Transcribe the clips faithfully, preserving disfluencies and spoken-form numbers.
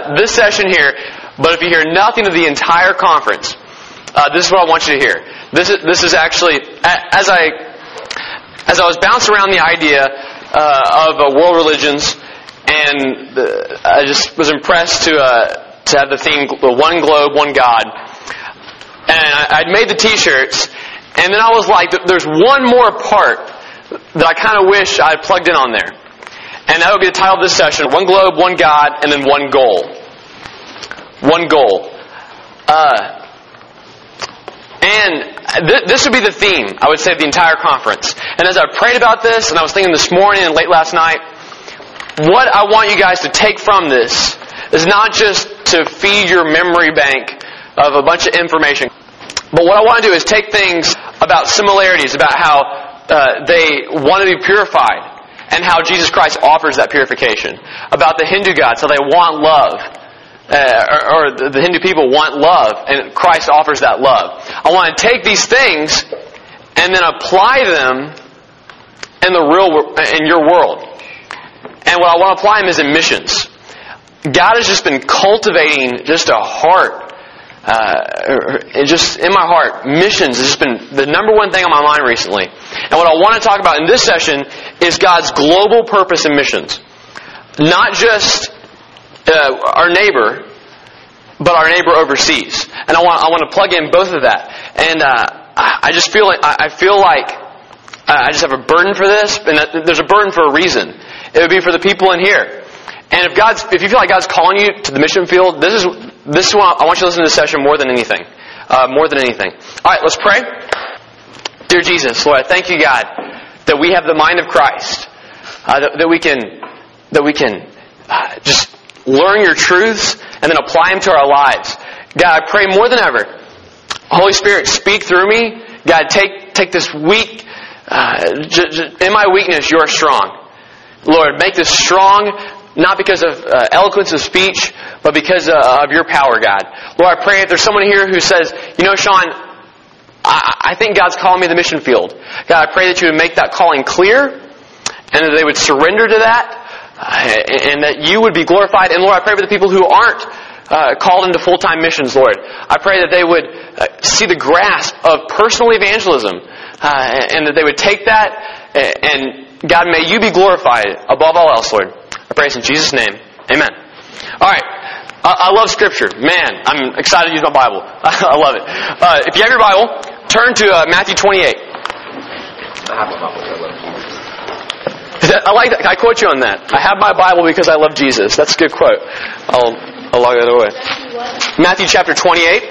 uh, this session here, but if you hear nothing of the entire conference, uh, this is what I want you to hear. This is this is actually as I as I was bouncing around the idea uh, of uh, world religions, and uh, I just was impressed to uh, to have the theme "One Globe, One God," and I, I'd made the T-shirts, and then I was like, "There's one more part that I kind of wish I had plugged in on there." And that would be the title of this session: One Globe, One God, and then One Goal. One goal. Uh, and th- this would be the theme, I would say, of the entire conference. And as I prayed about this, and I was thinking this morning and late last night, what I want you guys to take from this is not just to feed your memory bank of a bunch of information, but what I want to do is take things about similarities, about how uh, they want to be purified, and how Jesus Christ offers that purification. About the Hindu gods, how they want love. Uh, or, or the Hindu people want love, and Christ offers that love. I want to take these things and then apply them in the real, in your world. And what I want to apply them is in missions. God has just been cultivating just a heart. Uh, just in my heart, missions has just been the number one thing on my mind recently. And what I want to talk about in this session is God's global purpose in missions. Not just uh, our neighbor, but our neighbor overseas. And I want I want to plug in both of that. And uh, I just feel like I feel like uh, I just have a burden for this, and that there's a burden for a reason. It would be for the people in here. And if God's if you feel like God's calling you to the mission field, this is this is what I want you to listen to this session more than anything. Uh, more than anything. All right, let's pray. Dear Jesus, Lord, I thank you, God, that we have the mind of Christ, uh, that, that we can that we can uh, just learn your truths and then apply them to our lives. God, I pray more than ever, Holy Spirit, speak through me. God, take take this weak, uh, j- j- in my weakness, you are strong. Lord, make this strong, not because of uh, eloquence of speech, but because uh, of your power, God. Lord, I pray if there's someone here who says, you know, Sean, I, I think God's calling me to the mission field. God, I pray that you would make that calling clear, and that they would surrender to that, uh, and that you would be glorified. And Lord, I pray for the people who aren't uh, called into full-time missions, Lord. I pray that they would uh, see the grasp of personal evangelism, uh, and that they would take that, and God, may you be glorified above all else, Lord. I pray this in Jesus' name. Amen. All right. I, I love Scripture. Man, I'm excited to use my Bible. I love it. Uh, if you have your Bible, turn to uh, Matthew twenty-eight. I have my Bible because I love Jesus. I like that. Can I quote you on that? I have my Bible because I love Jesus. That's a good quote. I'll, I'll log that away. Matthew chapter twenty-eight.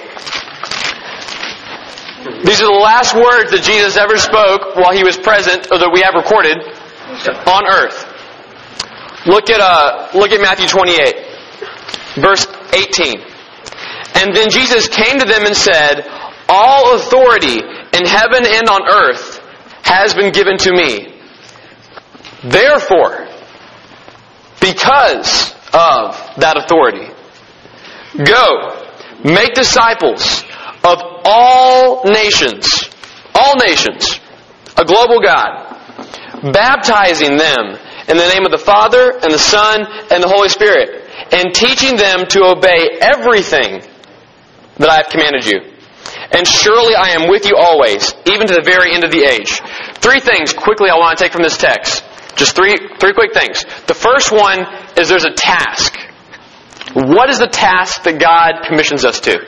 These are the last words that Jesus ever spoke while he was present, or that we have recorded, on earth. Look at uh, look at Matthew twenty-eight, verse eighteen. And then Jesus came to them and said, all authority in heaven and on earth has been given to me. Therefore, because of that authority, go, make disciples of all nations, all nations, a global God, baptizing them in the name of the Father, and the Son, and the Holy Spirit, and teaching them to obey everything that I have commanded you. And surely I am with you always, even to the very end of the age. Three things quickly I want to take from this text. Just three, three quick things. The first one is there's a task. What is the task that God commissions us to?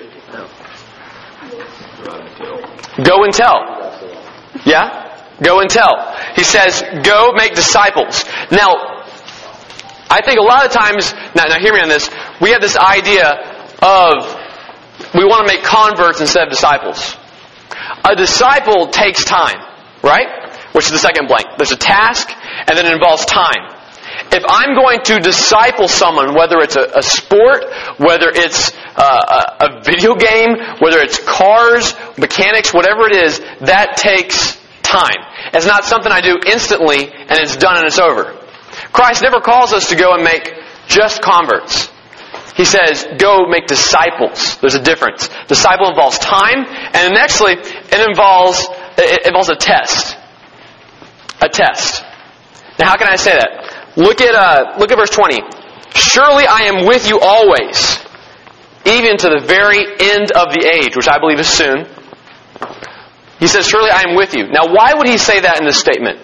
Go and tell. Yeah? Go and tell. He says, go make disciples. Now, I think a lot of times, now, now hear me on this, we have this idea of we want to make converts instead of disciples. A disciple takes time, right? Which is the second blank. There's a task, and then it involves time. If I'm going to disciple someone, whether it's a, a sport, whether it's uh, a, a video game, whether it's cars, mechanics, whatever it is, that takes time. It's not something I do instantly and it's done and it's over. Christ never calls us to go and make just converts. He says, go make disciples. There's a difference. Disciple involves time, and nextly, it involves it involves a test. A test. Now, how can I say that? Look at uh, look at verse twenty. Surely I am with you always, even to the very end of the age, which I believe is soon. He says, surely I am with you. Now, why would he say that in this statement?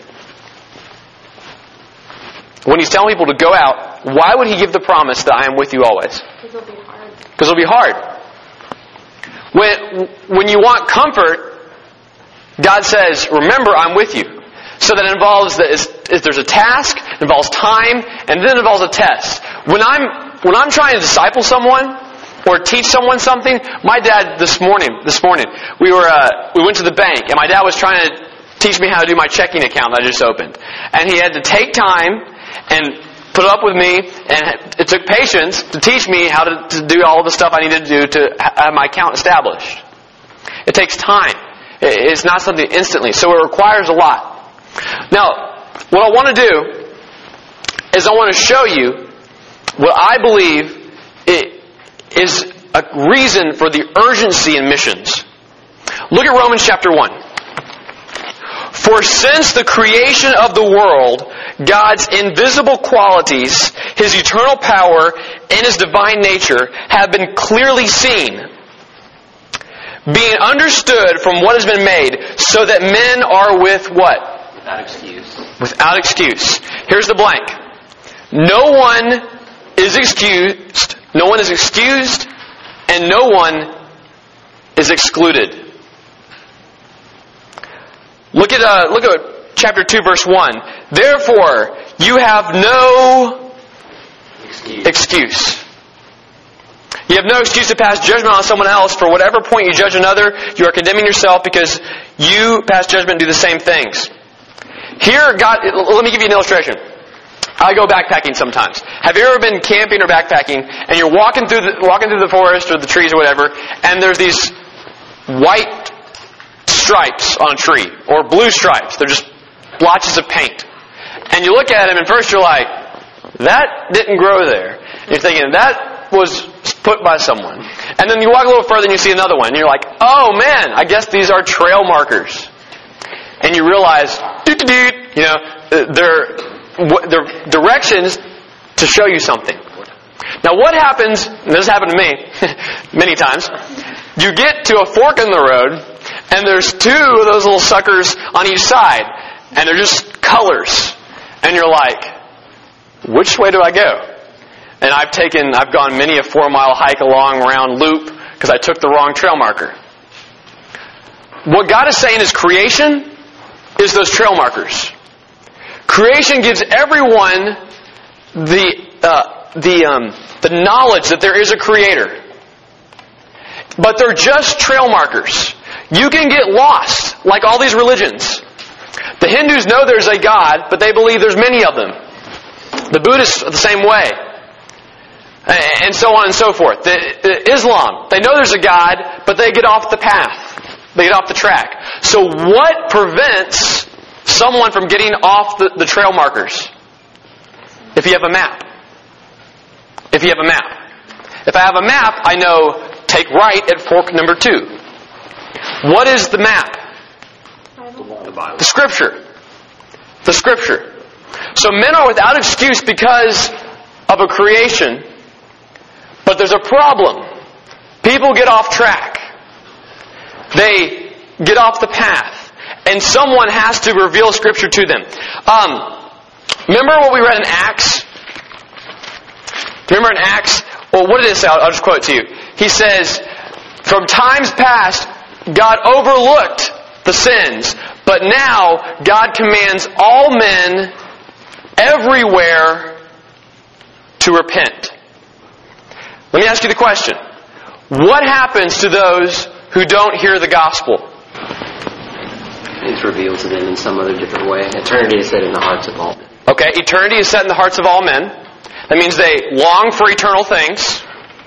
When he's telling people to go out, why would he give the promise that I am with you always? Because it'll be hard. Because it'll be hard. When, when you want comfort, God says, remember, I'm with you. So that involves that is, is there's a task, it involves time, and then it involves a test. When I'm when I'm trying to disciple someone or teach someone something, my dad this morning this morning we were uh, we went to the bank, and my dad was trying to teach me how to do my checking account that I just opened, and he had to take time and put up with me, and it took patience to teach me how to, to do all the stuff I needed to do to have my account established. It takes time. It's not something instantly, so it requires a lot. Now, what I want to do is I want to show you what I believe it is a reason for the urgency in missions. Look at Romans chapter one. For since the creation of the world, God's invisible qualities, His eternal power, and His divine nature have been clearly seen, being understood from what has been made, so that men are with what? Without excuse. Without excuse. Here's the blank. No one is excused. No one is excused, and no one is excluded. Look at uh, look at chapter two, verse one. Therefore, you have no Excuse. excuse. You have no excuse to pass judgment on someone else. For whatever point you judge another, you are condemning yourself, because you pass judgment and do the same things. Here, God, let me give you an illustration. I go backpacking sometimes. Have you ever been camping or backpacking, and you're walking through the walking through the forest or the trees or whatever, and there's these white stripes on a tree, or blue stripes? They're just blotches of paint. And you look at them, and first you're like, that didn't grow there. And you're thinking, that was put by someone. And then you walk a little further and you see another one, and you're like, oh man, I guess these are trail markers. And you realize, doot-doot-doot, you know, they're, they're directions to show you something. Now what happens, and this happened to me many times, you get to a fork in the road, and there's two of those little suckers on each side, and they're just colors. And you're like, which way do I go? And I've taken, I've gone many a four mile hike along round loop because I took the wrong trail marker. What God is saying is creation is those trail markers. Creation gives everyone the uh, the um, the knowledge that there is a creator. But they're just trail markers. You can get lost, like all these religions. The Hindus know there's a God, but they believe there's many of them. The Buddhists are the same way. And so on and so forth. The, the Islam, they know there's a God, but they get off the path. They get off the track. So what prevents someone from getting off the, the trail markers? If you have a map. If you have a map. If I have a map, I know take right at fork number two. What is the map? The Bible. The Scripture. The Scripture. So men are without excuse because of a creation, but there's a problem. People get off track. They get off the path. And someone has to reveal Scripture to them. Um, remember what we read in Acts? Remember in Acts? Well, what did it say? I'll, I'll just quote it to you. He says, from times past, God overlooked the sins, but now God commands all men everywhere to repent. Let me ask you the question. What happens to those who don't hear the gospel? It's revealed to them in some other different way. Eternity is set in the hearts of all men. Okay, eternity is set in the hearts of all men. That means they long for eternal things.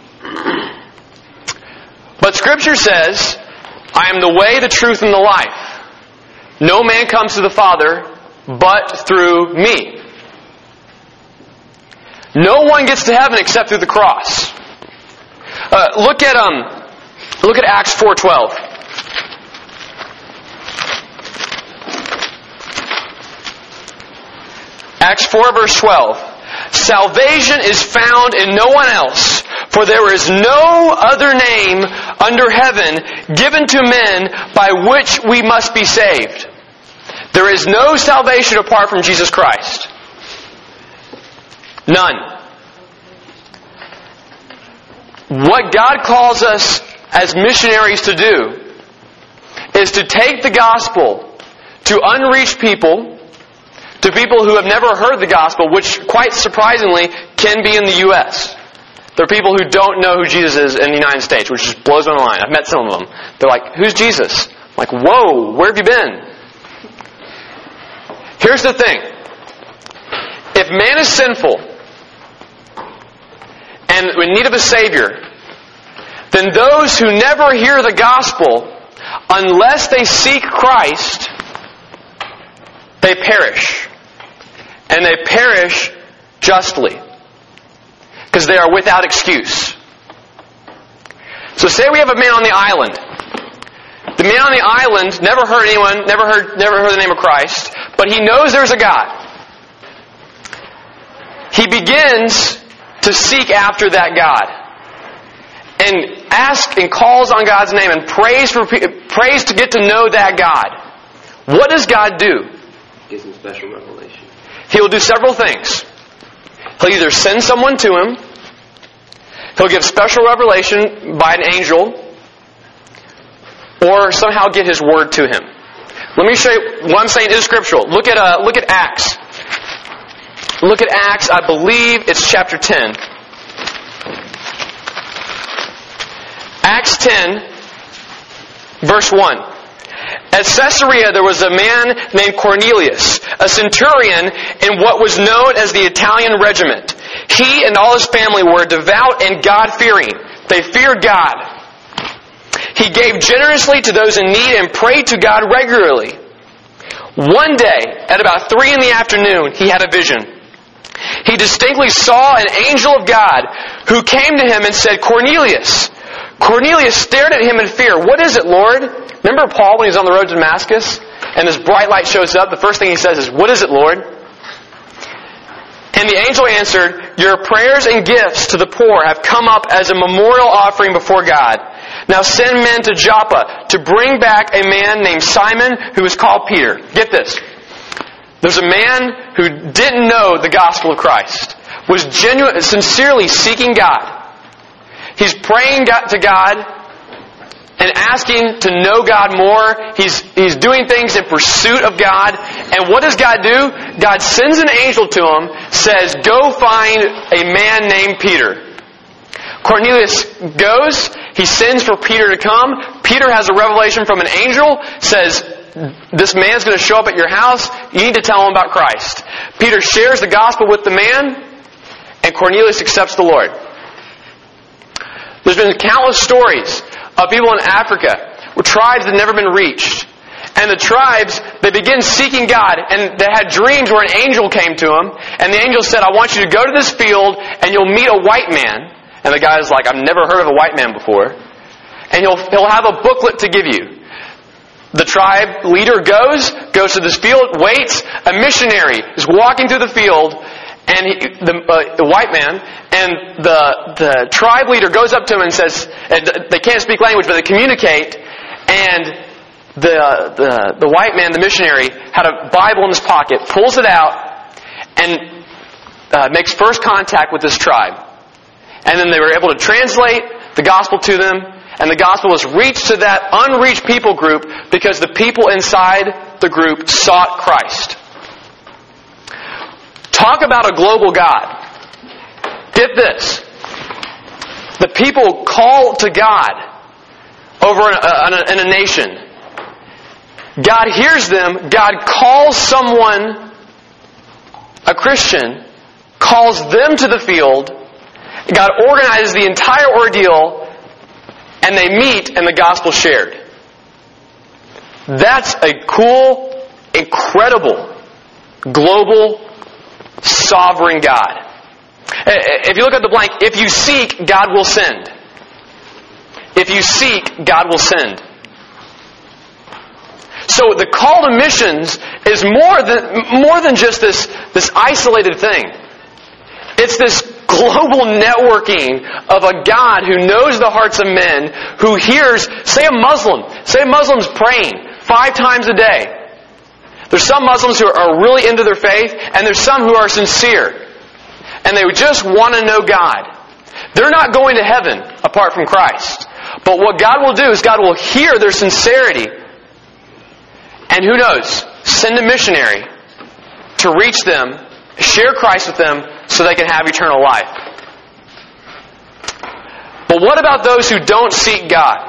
But Scripture says, I am the way, the truth, and the life. No man comes to the Father but through me. No one gets to heaven except through the cross. Uh, look at um, look at Acts four twelve. Acts four verse twelve. Salvation is found in no one else, for there is no other name under heaven given to men by which we must be saved. There is no salvation apart from Jesus Christ. None. What God calls us as missionaries to do is to take the gospel to unreached people, to people who have never heard the gospel, which quite surprisingly can be in the U S There are people who don't know who Jesus is in the United States, which just blows my mind. I've met some of them. They're like, who's Jesus? I'm like, whoa, where have you been? Here's the thing. If man is sinful and in need of a Savior, then those who never hear the gospel, unless they seek Christ, they perish. And they perish justly. Because they are without excuse. So say we have a man on the island. The man on the island never heard anyone, never heard, never heard the name of Christ, but he knows there's a God. He begins to seek after that God. And asks and calls on God's name and prays for prays to get to know that God. What does God do? Gives him special revelation. He will do several things. He'll either send someone to him, he'll give special revelation by an angel, or somehow get his word to him. Let me show you what I'm saying is scriptural. Look at uh, look at Acts. Look at Acts. I believe it's chapter ten. Acts ten, verse one. At Caesarea there was a man named Cornelius, a centurion in what was known as the Italian regiment. He and all his family were devout and God-fearing. They feared God. He gave generously to those in need and prayed to God regularly. One day, at about three in the afternoon, he had a vision. He distinctly saw an angel of God who came to him and said, Cornelius. Cornelius stared at him in fear. What is it, Lord? Remember Paul when he was on the road to Damascus? And this bright light shows up. The first thing he says is, what is it, Lord? And the angel answered, your prayers and gifts to the poor have come up as a memorial offering before God. Now send men to Joppa to bring back a man named Simon who is called Peter. Get this. There's a man who didn't know the gospel of Christ, was genuine, sincerely seeking God. He's praying to God and asking to know God more. He's, he's doing things in pursuit of God. And what does God do? God sends an angel to him, says, go find a man named Peter. Cornelius goes, he sends for Peter to come. Peter has a revelation from an angel, says, this man's going to show up at your house. You need to tell him about Christ. Peter shares the gospel with the man, and Cornelius accepts the Lord. There's been countless stories of people in Africa where tribes had never been reached. And the tribes, they begin seeking God, and they had dreams where an angel came to them, and the angel said, I want you to go to this field, and you'll meet a white man. And the guy's like, I've never heard of a white man before. And he'll, he'll have a booklet to give you. The tribe leader goes, goes to this field, waits. A missionary is walking through the field, and he, the, uh, the white man, and the the tribe leader goes up to him and says, and they can't speak language, but they communicate, and the, the, the white man, the missionary, had a Bible in his pocket, pulls it out, and uh, makes first contact with this tribe. And then they were able to translate the gospel to them, and the gospel was reached to that unreached people group because the people inside the group sought Christ. Talk about a global God. Get this. The people call to God over in a, in a nation. God hears them. God calls someone, a Christian, calls them to the field. God organizes the entire ordeal, and they meet, and the gospel shared. That's a cool, incredible, global, sovereign God. If you look at the blank, if you seek, God will send. If you seek, God will send. So the call to missions is more than more than just this, this isolated thing. It's this global networking of a God who knows the hearts of men, who hears, say a Muslim, say a Muslim's praying five times a day. There's some Muslims who are really into their faith, and there's some who are sincere. And they just want to know God. They're not going to heaven apart from Christ. But what God will do is God will hear their sincerity. And who knows, send a missionary to reach them, share Christ with them, so they can have eternal life. But what about those who don't seek God?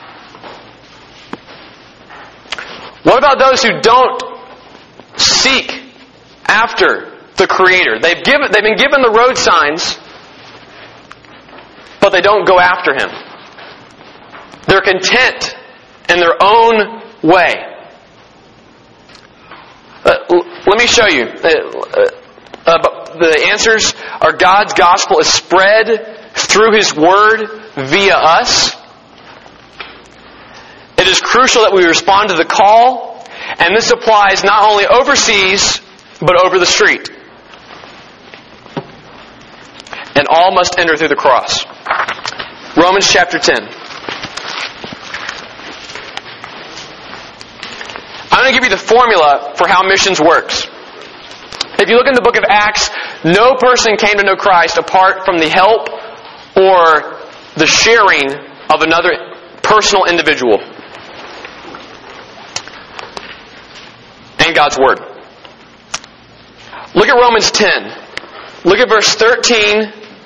What about those who don't seek after the Creator? They've given, they've been given the road signs, but they don't go after Him. They're content in their own way. Uh, let me show you. Uh, uh, the answers are God's gospel is spread through His Word via us. It is crucial that we respond to the call, and this applies not only overseas, but over the street. And all must enter through the cross. Romans chapter ten. I'm going to give you the formula for how missions works. If you look in the book of Acts, no person came to know Christ apart from the help or the sharing of another personal individual. And God's Word. Look at Romans ten. Look at verse thirteen.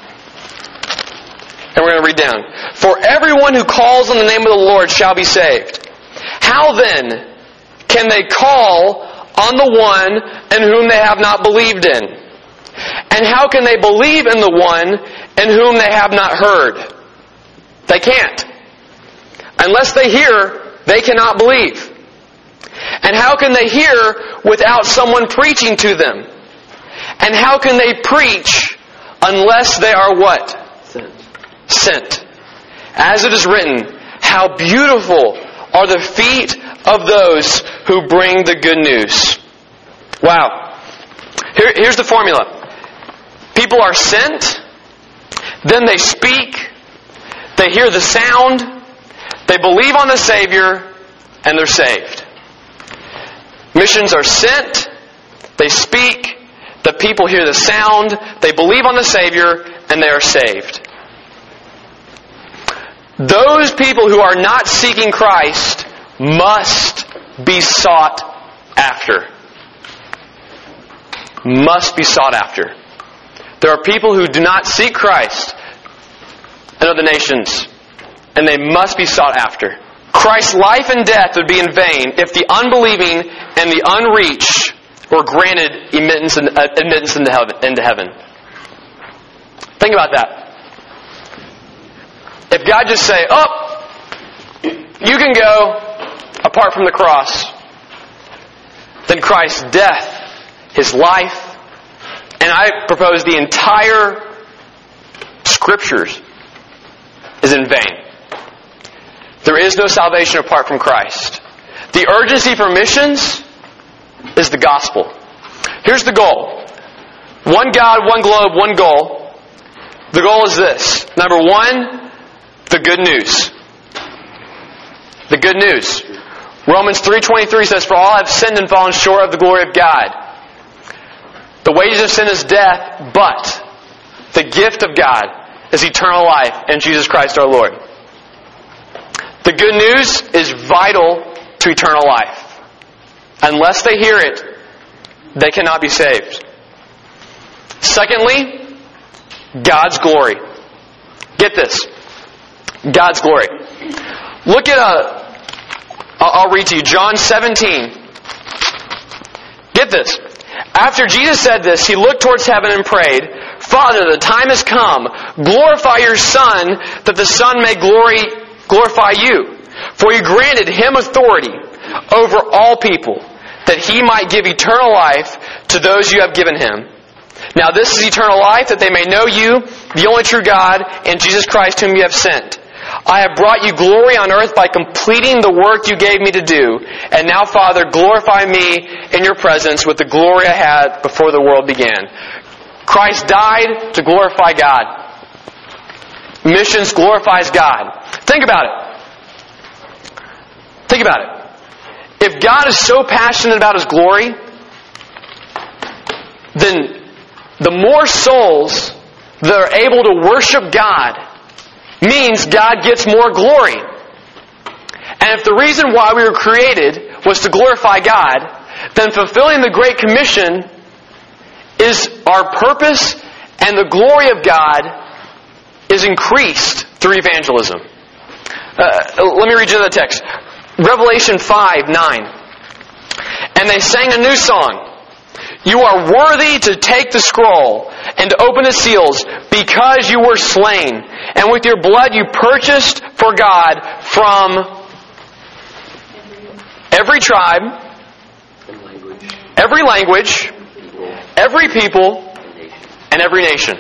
And we're going to read down. For everyone who calls on the name of the Lord shall be saved. How then can they call on the one in whom they have not believed in? And how can they believe in the one in whom they have not heard? They can't. Unless they hear, they cannot believe. And how can they hear without someone preaching to them? And how can they preach unless they are what? Sent. Sent. As it is written, how beautiful are the feet of those who bring the good news. Wow. Here, here's the formula. People are sent, then they speak, they hear the sound, they believe on the Savior, and they're saved. Missions are sent, they speak, the people hear the sound, they believe on the Savior, and they are saved. Those people who are not seeking Christ must be sought after. Must be sought after. There are people who do not seek Christ in other nations, and they must be sought after. Christ's life and death would be in vain if the unbelieving and the unreached were granted admittance into heaven. Think about that. If God just say, oh, you can go apart from the cross, then Christ's death, His life, and I propose the entire Scriptures is in vain. There is no salvation apart from Christ. The urgency for missions is the gospel. Here's the goal. One God, one globe, one goal. The goal is this. Number one, the good news. The good news. Romans three twenty-three says, for all have sinned and fallen short of the glory of God. The wages of sin is death, but the gift of God is eternal life in Jesus Christ our Lord. The good news is vital to eternal life. Unless they hear it, they cannot be saved. Secondly, God's glory. Get this. God's glory. Look at a, I'll read to you, John seventeen. Get this. After Jesus said this, He looked towards heaven and prayed, Father, the time has come. Glorify your Son, that the Son may glory, glorify you. For you granted Him authority over all people, that He might give eternal life to those you have given Him. Now this is eternal life, that they may know you, the only true God, and Jesus Christ whom you have sent. I have brought you glory on earth by completing the work you gave me to do. And now, Father, glorify me in your presence with the glory I had before the world began. Christ died to glorify God. Missions glorifies God. Think about it. Think about it. If God is so passionate about His glory, then the more souls that are able to worship God means God gets more glory. And if the reason why we were created was to glorify God, then fulfilling the Great Commission is our purpose, and the glory of God is increased through evangelism. Uh, let me read you the text. Revelation five nine. And they sang a new song. You are worthy to take the scroll and to open the seals, because you were slain, and with your blood you purchased for God from every tribe, every language, every people, and every nation.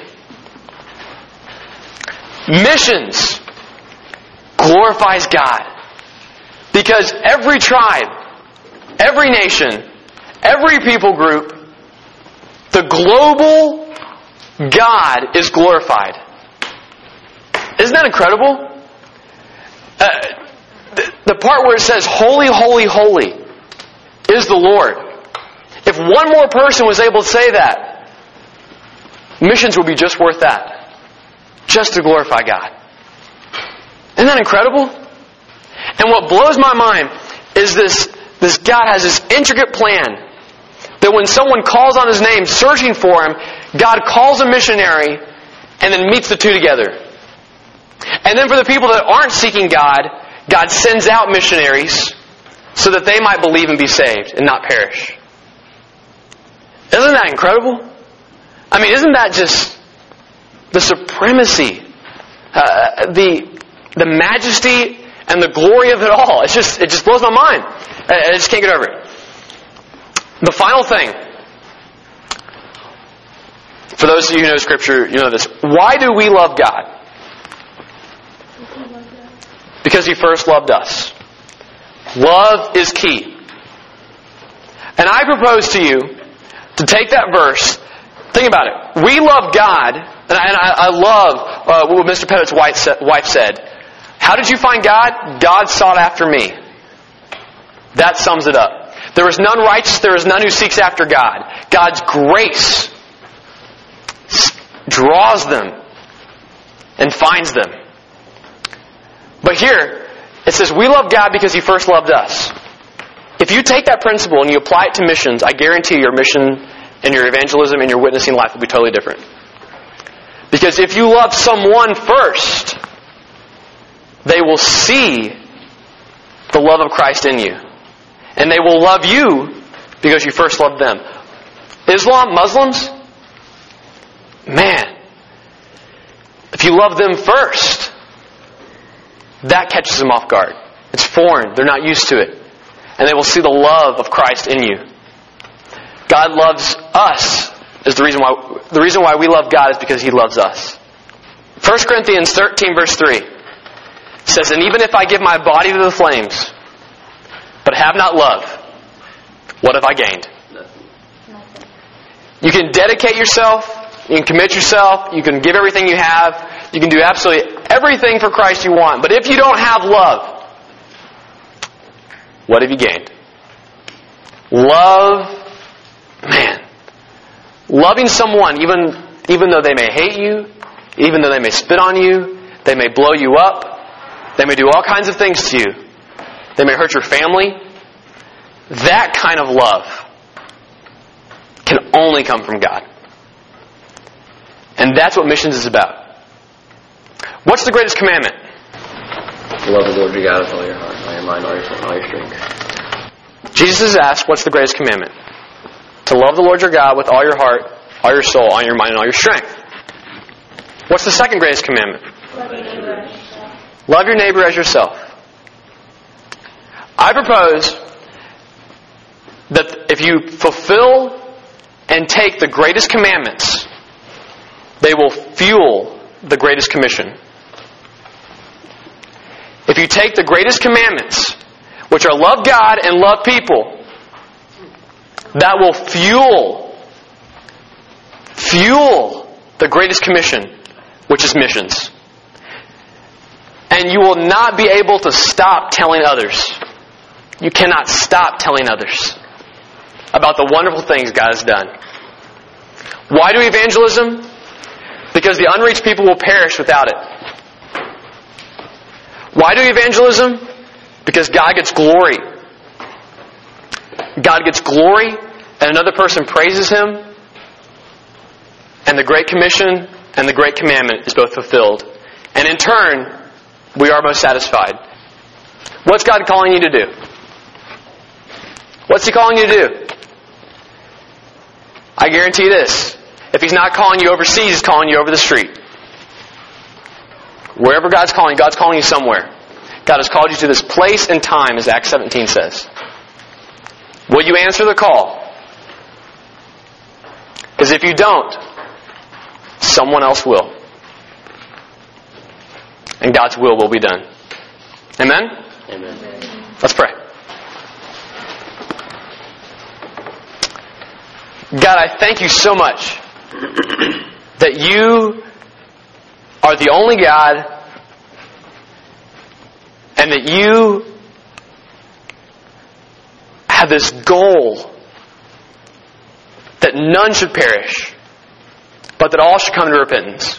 Missions glorifies God, because every tribe, every nation, every people group, the global God is glorified. Isn't that incredible? Uh, the, the part where it says, holy, holy, holy is the Lord. If one more person was able to say that, missions would be just worth that. Just to glorify God. Isn't that incredible? And what blows my mind is this, this God has this intricate plan that when someone calls on His name, searching for Him, God calls a missionary and then meets the two together. And then for the people that aren't seeking God, God sends out missionaries so that they might believe and be saved and not perish. Isn't that incredible? I mean, isn't that just the supremacy, uh, the the majesty and the glory of it all? It's just it just blows my mind. I just can't get over it. The final thing, for those of you who know Scripture, you know this. Why do we love God? Because He first loved us. Love is key. And I propose to you to take that verse, think about it. We love God, and I, and I, I love uh, what Mister Pettit's wife said. How did you find God? God sought after me. That sums it up. There is none righteous, there is none who seeks after God. God's grace draws them and finds them. But here, it says, we love God because He first loved us. If you take that principle and you apply it to missions, I guarantee your mission and your evangelism and your witnessing life will be totally different. Because if you love someone first, they will see the love of Christ in you. And they will love you because you first loved them. Islam, Muslims, man, if you love them first, that catches them off guard. It's foreign. They're not used to it. And they will see the love of Christ in you. God loves us. Is the reason why the reason why we love God is because He loves us. First Corinthians thirteen verse three says, and even if I give my body to the flames, but have not love, what have I gained? You can dedicate yourself, you can commit yourself, you can give everything you have, you can do absolutely everything for Christ you want. But if you don't have love, what have you gained? Love, man, loving someone even, even though they may hate you, even though they may spit on you, they may blow you up, they may do all kinds of things to you, they may hurt your family. That kind of love can only come from God. And that's what missions is about. What's the greatest commandment? Love the Lord your God with all your heart, all your mind, all your soul, all your strength. Jesus is asked, what's the greatest commandment? To love the Lord your God with all your heart, all your soul, all your mind, and all your strength. What's the second greatest commandment? Love your neighbor as yourself. Love your neighbor as yourself. I propose that if you fulfill and take the greatest commandments, they will fuel the greatest commission. If you take the greatest commandments, which are love God and love people, that will fuel fuel the greatest commission, which is missions. And you will not be able to stop telling others. You cannot stop telling others about the wonderful things God has done. Why do evangelism? Because the unreached people will perish without it. Why do evangelism? Because God gets glory. God gets glory, and another person praises Him, and the Great Commission and the Great Commandment is both fulfilled. And in turn, we are most satisfied. What's God calling you to do? What's He calling you to do? I guarantee this. If He's not calling you overseas, He's calling you over the street. Wherever God's calling you, God's calling you somewhere. God has called you to this place and time, as Acts seventeen says. Will you answer the call? Because if you don't, someone else will. And God's will will be done. Amen? Amen. Let's pray. God, I thank you so much that you are the only God, and that you have this goal that none should perish, but that all should come to repentance.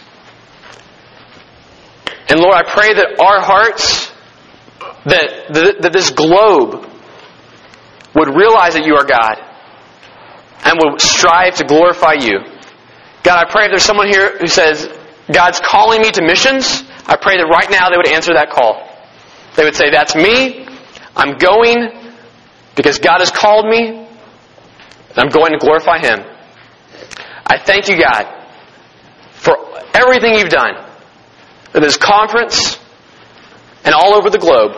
And Lord, I pray that our hearts, that, that, that this globe would realize that you are God and would strive to glorify you. God, I pray if there's someone here who says, God's calling me to missions, I pray that right now they would answer that call. They would say, that's me. I'm going because God has called me, and I'm going to glorify Him. I thank you, God, for everything you've done at this conference and all over the globe.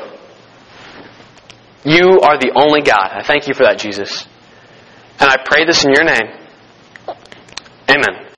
You are the only God. I thank you for that, Jesus. And I pray this in your name.